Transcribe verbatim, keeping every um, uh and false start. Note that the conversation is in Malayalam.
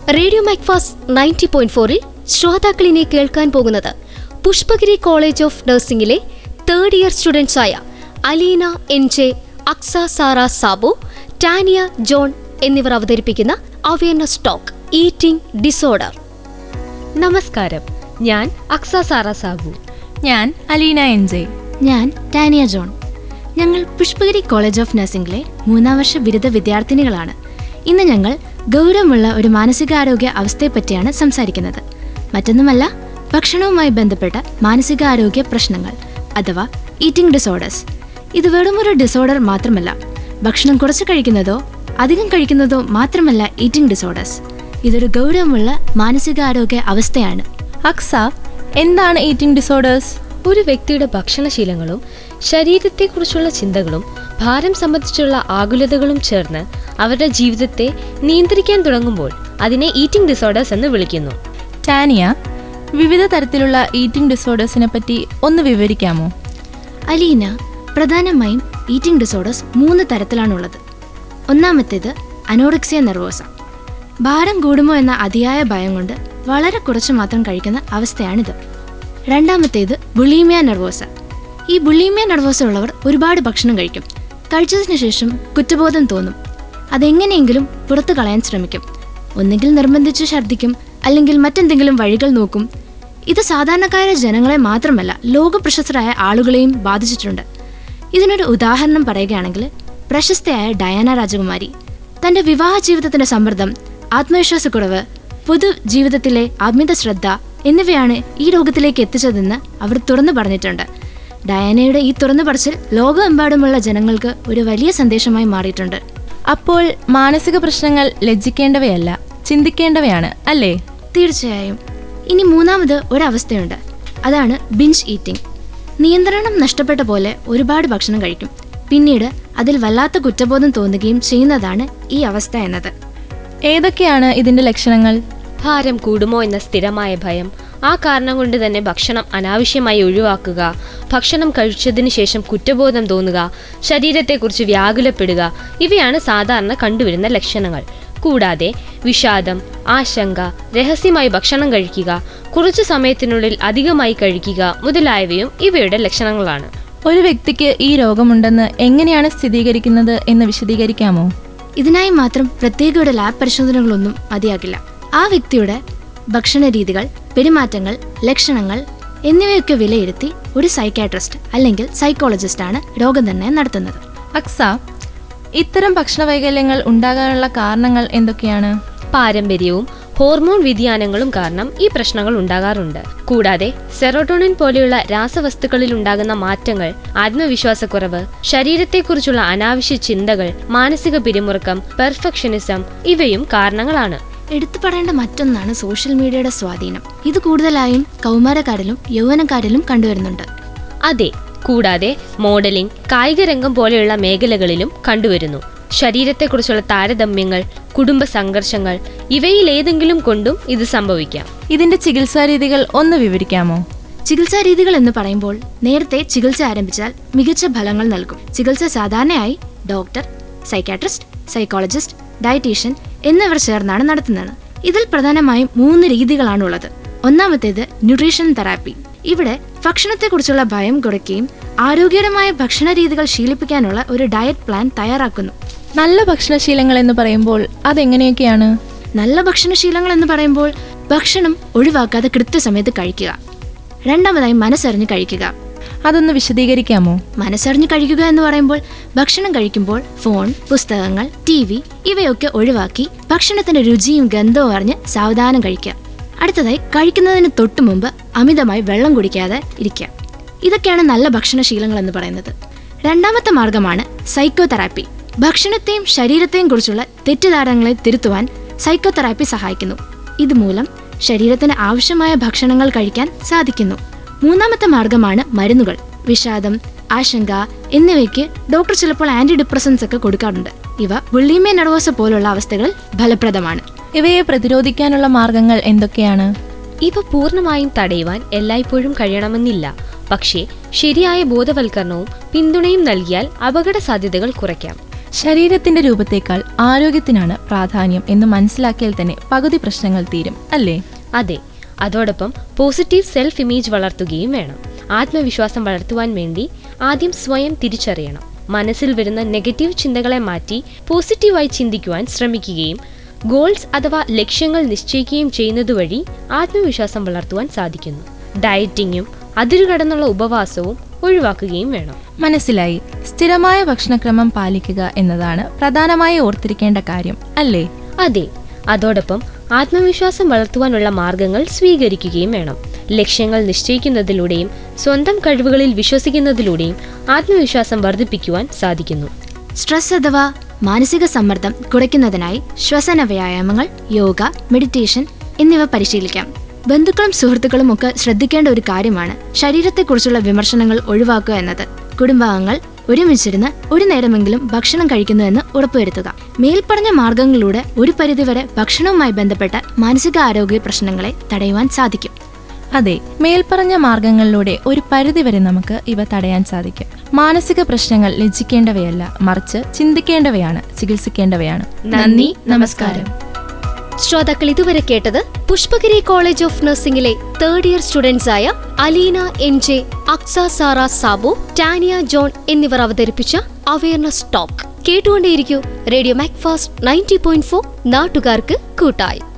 റേഡിയോ മാക്ഫാസ് നയൻറ്റി പോയിന്റ് ഫോറിൽ ശ്രോതാക്കളിനെ കേൾക്കാൻ പോകുന്നത് പുഷ്പഗിരി കോളേജ് ഓഫ് നഴ്സിംഗിലെ തേർഡ് ഇയർ സ്റ്റുഡൻസായ Aleena N J, Aksa Sara Sabu, Tania John എന്നിവർ അവതരിപ്പിക്കുന്ന അവയർനെസ് ടോക്ക് ഈറ്റിംഗ് ഡിസോർഡർ. നമസ്കാരം, ഞാൻ അക്സ സാറ സാബു. ഞാൻ അലീന എൻ ജെ. ഞാൻ ടാനിയ ജോൺ. ഞങ്ങൾ പുഷ്പഗിരി കോളേജ് ഓഫ് നഴ്സിംഗിലെ മൂന്നാം വർഷ ബിരുദ വിദ്യാർത്ഥിനികളാണ്. ഇന്ന് ഞങ്ങൾ ഗൗരവമുള്ള ഒരു മാനസികാരോഗ്യ അവസ്ഥയെപ്പറ്റിയാണ് സംസാരിക്കുന്നത്. മറ്റൊന്നുമല്ല, ഭക്ഷണവുമായി ബന്ധപ്പെട്ട മാനസികാരോഗ്യ പ്രശ്നങ്ങൾ അഥവാ ഈറ്റിംഗ് ഡിസോർഡേഴ്സ്. ഇത് വെറും ഒരു ഡിസോർഡർ മാത്രമല്ല, ഭക്ഷണം കുറച്ച് കഴിക്കുന്നതോ അധികം കഴിക്കുന്നതോ മാത്രമല്ല ഈറ്റിംഗ് ഡിസോർഡേഴ്സ്. ഇതൊരു ഗൗരവമുള്ള മാനസികാരോഗ്യ അവസ്ഥയാണ്. അക്സ, എന്താണ് ഈറ്റിംഗ് ഡിസോർഡേഴ്സ്? ഒരു വ്യക്തിയുടെ ഭക്ഷണശീലങ്ങളും ശരീരത്തെക്കുറിച്ചുള്ള ചിന്തകളും ഭാരം സംബന്ധിച്ചുള്ള ആകുലതകളും ചേർന്ന് അവരുടെ ജീവിതത്തെ നിയന്ത്രിക്കാൻ തുടങ്ങുമ്പോൾ അതിനെ ഈറ്റിംഗ് ഡിസോർഡേഴ്സ് എന്ന് വിളിക്കുന്നു. ടാനിയ, വിവിധ തരത്തിലുള്ള ഈറ്റിംഗ് ഡിസോർഡേഴ്സിനെ പറ്റി ഒന്ന് വിവരിക്കാമോ? അലീന, പ്രധാനമായും ഈറ്റിംഗ് ഡിസോർഡേഴ്സ് മൂന്ന് തരത്തിലാണുള്ളത്. ഒന്നാമത്തേത് അനോറെക്സിയ നെർവോസ. ഭാരം കൂടുമോ എന്ന അതിയായ ഭയം കൊണ്ട് വളരെ കുറച്ച് മാത്രം കഴിക്കുന്ന അവസ്ഥയാണിത്. രണ്ടാമത്തേത് ബുളീമിയ നെർവോസ. ഈ ബുളീമിയ നെർവോസ ഉള്ളവർ ഒരുപാട് ഭക്ഷണം കഴിക്കും. കഴിച്ചതിന് ശേഷം കുറ്റബോധം തോന്നും. അതെങ്ങനെയെങ്കിലും പുറത്തു കളയാൻ ശ്രമിക്കും. ഒന്നുകിൽ നിർബന്ധിച്ച് ഛർദ്ദിക്കും, അല്ലെങ്കിൽ മറ്റെന്തെങ്കിലും വഴികൾ നോക്കും. ഇത് സാധാരണക്കാരായ ജനങ്ങളെ മാത്രമല്ല, ലോകപ്രശസ്തരായ ആളുകളെയും ബാധിച്ചിട്ടുണ്ട്. ഇതിനൊരു ഉദാഹരണം പറയുകയാണെങ്കിൽ, പ്രശസ്തയായ ഡയാന രാജകുമാരി തൻ്റെ വിവാഹ ജീവിതത്തിൻ്റെ സമ്മർദ്ദം, ആത്മവിശ്വാസക്കുറവ്, പൊതുജീവിതത്തിലെ അമിത ശ്രദ്ധ എന്നിവയാണ് ഈ രോഗത്തിലേക്ക് എത്തിച്ചതെന്ന് അവർ തുറന്നു പറഞ്ഞിട്ടുണ്ട്. ഡയാനയുടെ ഈ തുറന്നു പറച്ചിൽ ലോകമെമ്പാടുമുള്ള ജനങ്ങൾക്ക് ഒരു വലിയ സന്ദേശമായി മാറിയിട്ടുണ്ട്. അപ്പോൾ മാനസിക പ്രശ്നങ്ങൾ ലജ്ജിക്കേണ്ടവയല്ല, ചിന്തിക്കേണ്ടവയാണ് അല്ലേ? തീർച്ചയായും. ഇനി മൂന്നാമത് ഒരവസ്ഥയുണ്ട്, അതാണ് ബിഞ്ച് ഈറ്റിംഗ്. നിയന്ത്രണം നഷ്ടപ്പെട്ട പോലെ ഒരുപാട് ഭക്ഷണം കഴിക്കും. പിന്നീട് അതിൽ വല്ലാത്ത കുറ്റബോധം തോന്നുകയും ചെയ്യുന്നതാണ് ഈ അവസ്ഥ എന്നത്. ഏതൊക്കെയാണ് ഇതിന്റെ ലക്ഷണങ്ങൾ? ഭാരം കൂടുമോ എന്ന സ്ഥിരമായ ഭയം, ആ കാരണം കൊണ്ട് തന്നെ ഭക്ഷണം അനാവശ്യമായി ഒഴിവാക്കുക, ഭക്ഷണം കഴിച്ചതിന് ശേഷം കുറ്റബോധം തോന്നുക, ശരീരത്തെക്കുറിച്ച് വ്യാകുലപ്പെടുക, ഇവയാണ് സാധാരണ കണ്ടുവരുന്ന ലക്ഷണങ്ങൾ. കൂടാതെ വിഷാദം, ആശങ്ക, രഹസ്യമായി ഭക്ഷണം കഴിക്കുക, കുറച്ചു സമയത്തിനുള്ളിൽ അധികമായി കഴിക്കുക മുതലായവയും ഇവയുടെ ലക്ഷണങ്ങളാണ്. ഒരു വ്യക്തിക്ക് ഈ രോഗമുണ്ടെന്ന് എങ്ങനെയാണ് സ്ഥിരീകരിക്കുന്നത് എന്ന് വിശദീകരിക്കാമോ? ഇതിനായി മാത്രം പ്രത്യേക ഒരു ലാബ് പരിശോധനകളൊന്നും മതിയാകില്ല. ആ വ്യക്തിയുടെ ഭക്ഷണ രീതികൾ, പെരുമാറ്റങ്ങൾ, ലക്ഷണങ്ങൾ എന്നിവയൊക്കെ വിലയിരുത്തി ഒരു സൈക്കാട്രിസ്റ്റ് അല്ലെങ്കിൽ സൈക്കോളജിസ്റ്റ് ആണ് രോഗനിർണയം നടത്തുന്നത്. അക്സ, ഇത്തരം ഭക്ഷണ വൈകല്യങ്ങൾ ഉണ്ടാകാനുള്ള കാരണങ്ങൾ എന്തൊക്കെയാണ്? പാരമ്പര്യവും ഹോർമോൺ വ്യതിയാനങ്ങളും കാരണം ഈ പ്രശ്നങ്ങൾ ഉണ്ടാകാറുണ്ട്. കൂടാതെ സെറോട്ടോണിൻ പോലെയുള്ള രാസവസ്തുക്കളിൽ ഉണ്ടാകുന്ന മാറ്റങ്ങൾ, ആത്മവിശ്വാസക്കുറവ്, ശരീരത്തെക്കുറിച്ചുള്ള അനാവശ്യ ചിന്തകൾ, മാനസിക പിരിമുറുക്കം, പെർഫെക്ഷനിസം ഇവയും കാരണങ്ങളാണ്. എടുത്തു പറയേണ്ട മറ്റൊന്നാണ് സോഷ്യൽ മീഡിയയുടെ സ്വാധീനം. ഇത് കൂടുതലായും കൗമാരക്കാരിലും യൗവനക്കാരിലും കണ്ടുവരുന്നുണ്ട്. അതെ, കൂടാതെ മോഡലിംഗ്, കായിക രംഗം പോലെയുള്ള മേഖലകളിലും കണ്ടുവരുന്നു. ശരീരത്തെക്കുറിച്ചുള്ള താരതമ്യങ്ങൾ, കുടുംബ സംഘർഷങ്ങൾ ഇവയിൽ ഏതെങ്കിലും കൊണ്ടും ഇത് സംഭവിക്കാം. ഇതിന്റെ ചികിത്സാ രീതികൾ ഒന്ന് വിവരിക്കാമോ? ചികിത്സാ രീതികൾ എന്ന് പറയുമ്പോൾ, നേരത്തെ ചികിത്സ ആരംഭിച്ചാൽ മികച്ച ഫലങ്ങൾ നൽകും. ചികിത്സ സാധാരണയായി ഡോക്ടർ, സൈക്കാട്രിസ്റ്റ്, സൈക്കോളജിസ്റ്റ്, ഡയറ്റീഷ്യൻ എന്നിവർ ചേർന്നാണ് നടത്തുന്നത്. ഇതിൽ പ്രധാനമായും മൂന്ന് രീതികളാണുള്ളത്. ഒന്നാമത്തേത് ന്യൂട്രീഷൻ തെറാപ്പി. ഇവിടെ ഭക്ഷണത്തെക്കുറിച്ചുള്ള ഭയം കുറയ്ക്കുകയും ആരോഗ്യകരമായ ഭക്ഷണ രീതികൾ ശീലിപ്പിക്കാനുള്ള ഒരു ഡയറ്റ് പ്ലാൻ തയ്യാറാക്കുന്നു. നല്ല ഭക്ഷണശീലങ്ങൾ എന്ന് പറയുമ്പോൾ അതെങ്ങനെയൊക്കെയാണ്? നല്ല ഭക്ഷണശീലങ്ങൾ എന്ന് പറയുമ്പോൾ ഭക്ഷണം ഒഴിവാക്കാതെ കൃത്യസമയത്ത് കഴിക്കുക. രണ്ടാമതായി മനസ്സറിഞ്ഞ് കഴിക്കുക. അതൊന്ന് വിശദീകരിക്കാമോ? മനസ്സറിഞ്ഞ് കഴിക്കുക എന്ന് പറയുമ്പോൾ ഭക്ഷണം കഴിക്കുമ്പോൾ ഫോൺ, പുസ്തകങ്ങൾ, ടി വി ഇവയൊക്കെ ഒഴിവാക്കി ഭക്ഷണത്തിന്റെ രുചിയും ഗന്ധവും അറിഞ്ഞ് സാവധാനം കഴിക്കുക. അടുത്തതായി, കഴിക്കുന്നതിന് തൊട്ടു മുമ്പ് അമിതമായി വെള്ളം കുടിക്കാതെ ഇരിക്കുക. ഇതൊക്കെയാണ് നല്ല ഭക്ഷണശീലങ്ങൾ എന്ന് പറയുന്നത്. രണ്ടാമത്തെ മാർഗമാണ് സൈക്കോ തെറാപ്പി. ഭക്ഷണത്തെയും ശരീരത്തെയും കുറിച്ചുള്ള തെറ്റിദ്ധാരണകളെ തിരുത്തുവാൻ സൈക്കോ തെറാപ്പി സഹായിക്കുന്നു. ഇതുമൂലം ശരീരത്തിന് ആവശ്യമായ ഭക്ഷണങ്ങൾ കഴിക്കാൻ സാധിക്കുന്നു. മൂന്നാമത്തെ മാർഗമാണ് മരുന്നുകൾ. വിഷാദം, ആശങ്ക എന്നിവയ്ക്ക് ഡോക്ടർ ചിലപ്പോൾ ആന്റി ഡിപ്രസൻസ് ഒക്കെ കൊടുക്കാറുണ്ട്. ഇവ ബുളിമിയ നെർവോസ പോലുള്ള അവസ്ഥകളിൽ ഫലപ്രദമാണ്. ഇവയെ പ്രതിരോധിക്കാനുള്ള മാർഗങ്ങൾ എന്തൊക്കെയാണ്? ഇവ പൂർണ്ണമായും തടയുവാൻ എല്ലായ്പ്പോഴും കഴിയണമെന്നില്ല. പക്ഷേ ശരിയായ ബോധവൽക്കരണവും പിന്തുണയും നൽകിയാൽ അപകട സാധ്യതകൾ കുറയ്ക്കാം. ശരീരത്തിന്റെ രൂപത്തേക്കാൾ ആരോഗ്യത്തിനാണ് പ്രാധാന്യം എന്ന് മനസ്സിലാക്കിയാൽ തന്നെ പകുതി പ്രശ്നങ്ങൾ തീരും, അല്ലേ? അതെ. അതോടൊപ്പം പോസിറ്റീവ് സെൽഫ് ഇമേജ് വളർത്തുകയും വേണം. ആത്മവിശ്വാസം വളർത്തുവാൻ വേണ്ടി ആദ്യം സ്വയം തിരിച്ചറിയണം. മനസ്സിൽ വരുന്ന നെഗറ്റീവ് ചിന്തകളെ മാറ്റി പോസിറ്റീവായി ചിന്തിക്കുവാൻ ശ്രമിക്കുകയും ഗോൾസ് അഥവാ ലക്ഷ്യങ്ങൾ നിശ്ചയിക്കുകയും ചെയ്യുന്നതുവഴി ആത്മവിശ്വാസം വളർത്തുവാൻ സാധിക്കുന്നു. ഡയറ്റിങ്ങും അതിരുകടന്നുള്ള ഉപവാസവും ഒഴിവാക്കുകയും വേണം. മനസ്സിലായി. സ്ഥിരമായ ഭക്ഷണക്രമം പാലിക്കുക എന്നതാണ് പ്രധാനമായി ഓർത്തിരിക്കേണ്ട കാര്യം, അല്ലേ? അതെ. അതോടൊപ്പം ആത്മവിശ്വാസം വളർത്തുവാനുള്ള മാർഗങ്ങൾ സ്വീകരിക്കുകയും വേണം. ലക്ഷ്യങ്ങൾ നിശ്ചയിക്കുന്നതിലൂടെയും സ്വന്തം കഴിവുകളിൽ വിശ്വസിക്കുന്നതിലൂടെയും ആത്മവിശ്വാസം വർദ്ധിപ്പിക്കുവാൻ സാധിക്കുന്നു. സ്ട്രെസ് അഥവാ മാനസിക സമ്മർദ്ദം കുറയ്ക്കുന്നതിനായി ശ്വസന വ്യായാമങ്ങൾ, യോഗ, മെഡിറ്റേഷൻ എന്നിവ പരിശീലിക്കാം. ബന്ധുക്കളും സുഹൃത്തുക്കളും ഒക്കെ ശ്രദ്ധിക്കേണ്ട ഒരു കാര്യമാണ് ശരീരത്തെക്കുറിച്ചുള്ള വിമർശനങ്ങൾ ഒഴിവാക്കുക എന്നത്. കുടുംബാംഗങ്ങൾ ഒരുമിച്ചിരുന്ന് ഒരു നേരമെങ്കിലും ഭക്ഷണം കഴിക്കുന്നുവെന്ന് ഉറപ്പുവരുത്തുക. മേൽപ്പറഞ്ഞ മാർഗങ്ങളിലൂടെ ഒരു പരിധിവരെ ഭക്ഷണവുമായി ബന്ധപ്പെട്ട മാനസികാരോഗ്യ പ്രശ്നങ്ങളെ തടയുവാൻ സാധിക്കും. അതെ, മേൽപ്പറഞ്ഞ മാർഗങ്ങളിലൂടെ ഒരു പരിധിവരെ നമുക്ക് ഇവ തടയാൻ സാധിക്കും. മാനസിക പ്രശ്നങ്ങൾ ലജ്ജിക്കേണ്ടവയല്ല, മറിച്ച് ചിന്തിക്കേണ്ടവയാണ്, ചികിത്സിക്കേണ്ടവയാണ്. നന്ദി, നമസ്കാരം. ശ്രോതാക്കൾ ഇതുവരെ കേട്ടത് പുഷ്പഗിരി കോളേജ് ഓഫ് നഴ്സിംഗിലെ തേർഡ് ഇയർ സ്റ്റുഡൻസ് ആയ Aleena N J, Aksa Sara Sabu, Tania John എന്നിവർ അവതരിപ്പിച്ച അവയർനെസ് ടോക്ക്. കേട്ടുകൊണ്ടേയിരിക്കൂ radio Macfast ninety point four, നാട്ടുകാർക്ക് കൂട്ടായി.